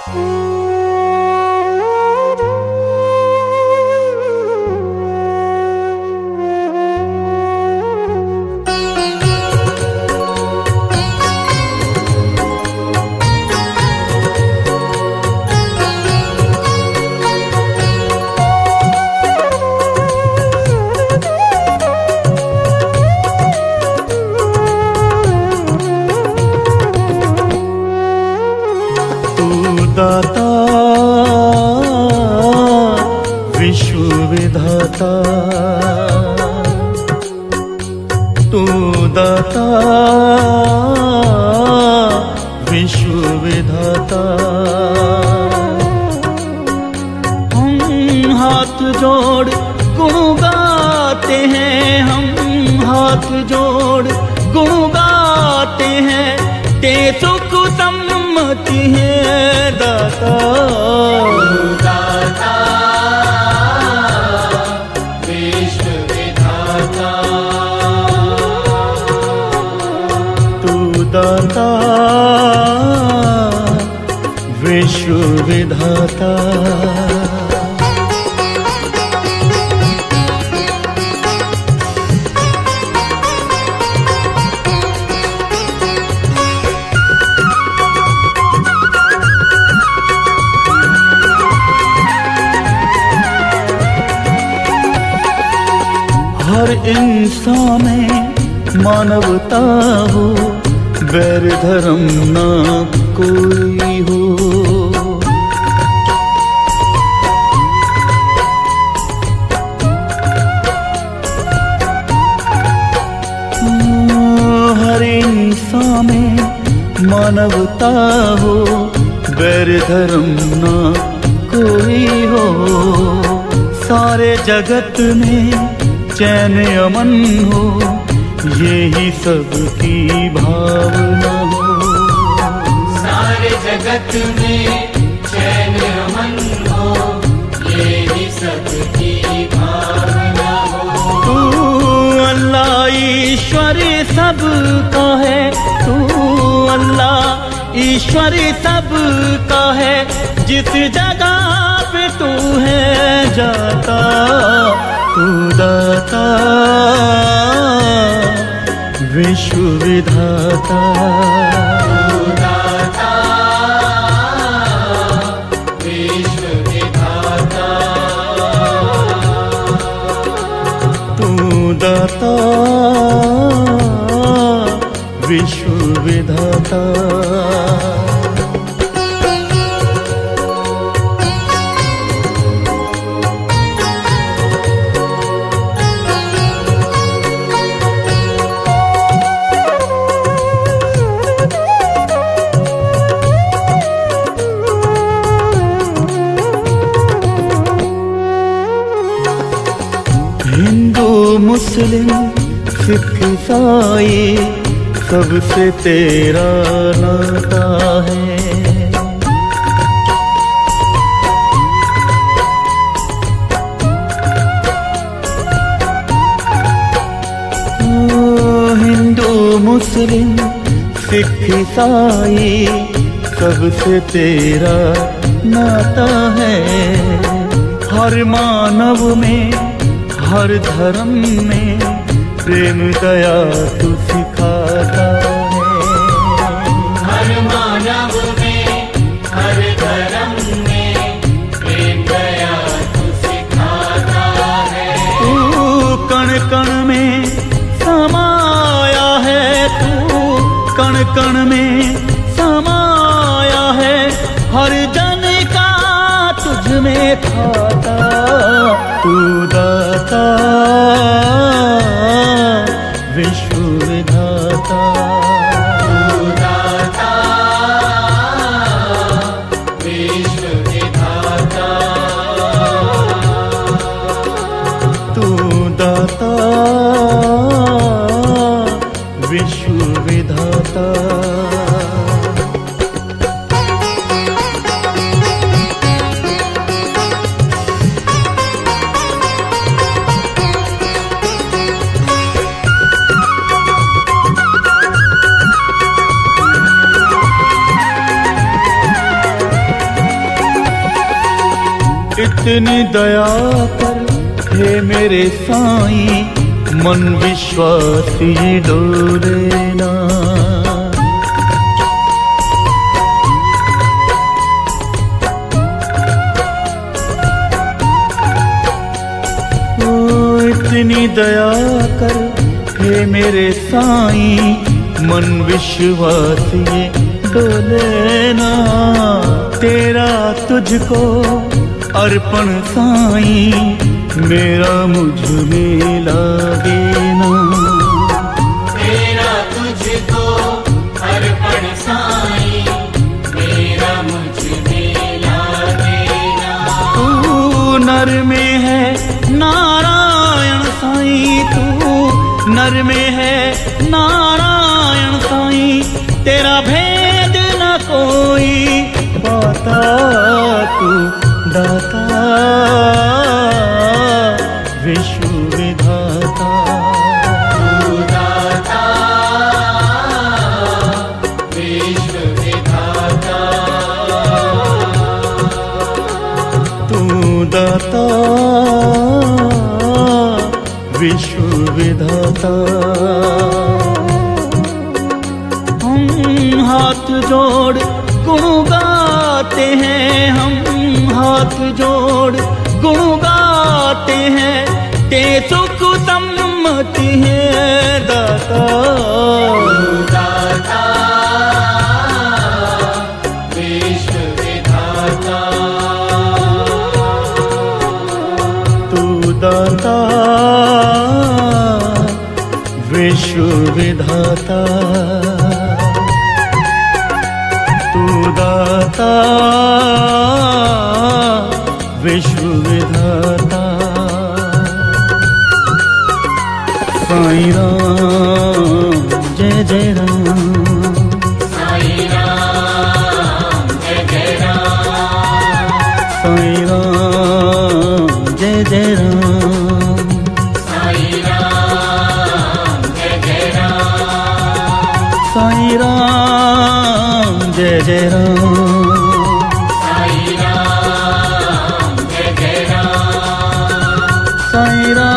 दाता विश्व विधाता, तू दाता विश्व विधाता। हम हाथ जोड़ गुण गाते हैं, हम हाथ जोड़ गुण गाते हैं, ते सुख सम्मति है दाता। दाता विश्व विधाता, तू दाता विश्व विधाता। हर इंसान में मानवता हो, बैर धर्म ना कोई हो। हर इंसान में मानवता हो, बैर धर्म ना कोई हो। सारे जगत में चैन अमन हो, यही सबकी भावना हो। सारे जगत में चैन अमन हो, यही सबकी भावना हो। तू अल्लाह ईश्वर सबका है, तू अल्लाह ईश्वर सबका है। जिस जगह पे तू है जाता, तू दाता विश्व विधाता। तू दाता विश्व विधाता, तू दाता विश्व विधाता। हिंदू मुस्लिम सिख ईसाई सबसे तेरा नाता है। हिंदू मुस्लिम सिख ईसाई सबसे तेरा नाता है। हर मानव में हर धर्म में प्रेम दया तू सिखाता है। हर मानव में हर धर्म में प्रेम दया तू सिखाता है। तू कण कण में समाया है, तू कण कण में समाया है। हर जन का तुझ में खाता, तू दाता विश्व विधाता। तू दाता विश्व विधाता, तू दाता विश्व विधाता। इतनी दया कर हे मेरे साईं, मन विश्वासी डोले ना। ओ इतनी दया कर हे मेरे साईं, मन विश्वासी डोले ना। तेरा तुझको अर्पण साईं, मेरा मुझ में लागे ना। तेरा तुझको अर्पण साईं, मेरा मुझ में लागे ना। तू नर में है नारायण साईं, तू नर में है नारायण साईं, तेरा भेद न कोई पाता। तू दाता विश्व विधाता, तू दाता विश्व विधाता, तू दाता विश्व विधाता। हम हाथ जोड़ गुण गाते हैं, हम हाथ जोड़ गुण गाते हैं, ते सुख सम्मति है दाता। दाता विश्व विधाता, तू दाता विश्व विधाता, तू दाता विश्व विधाता। साईं राम जय जय राम, साईं राम जय जय राम, साईं राम जय जय राम, साईं राम जय जय राम, साईं राम जय जय राम, साईं राम जय जय राम, साईं राम